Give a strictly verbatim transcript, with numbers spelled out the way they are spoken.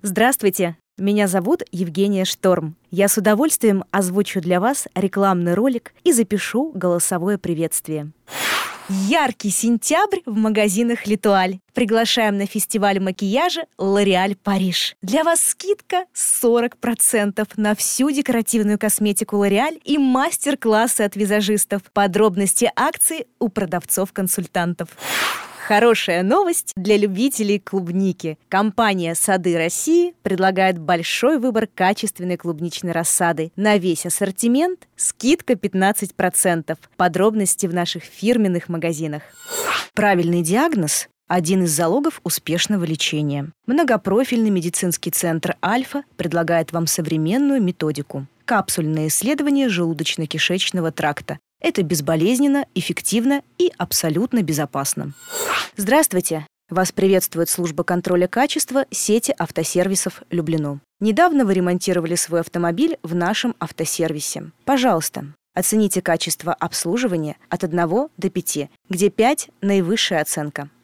Здравствуйте, меня зовут Евгения Шторм. Я с удовольствием озвучу для вас рекламный ролик и запишу голосовое приветствие. Яркий сентябрь в магазинах «Летуаль». Приглашаем на фестиваль макияжа «Лореаль Париж». Для вас скидка сорок процентов на всю декоративную косметику «Лореаль» и мастер-классы от визажистов. Подробности акции у продавцов-консультантов. Хорошая новость для любителей клубники. Компания «Сады России» предлагает большой выбор качественной клубничной рассады. На весь ассортимент скидка пятнадцать процентов. Подробности в наших фирменных магазинах. Правильный диагноз – один из залогов успешного лечения. Многопрофильный медицинский центр «Альфа» предлагает вам современную методику. Капсульное исследование желудочно-кишечного тракта. Это безболезненно, эффективно и абсолютно безопасно. Здравствуйте! Вас приветствует служба контроля качества сети автосервисов «Люблино». Недавно вы ремонтировали свой автомобиль в нашем автосервисе. Пожалуйста, оцените качество обслуживания от одного до пяти, где пять – наивысшая оценка.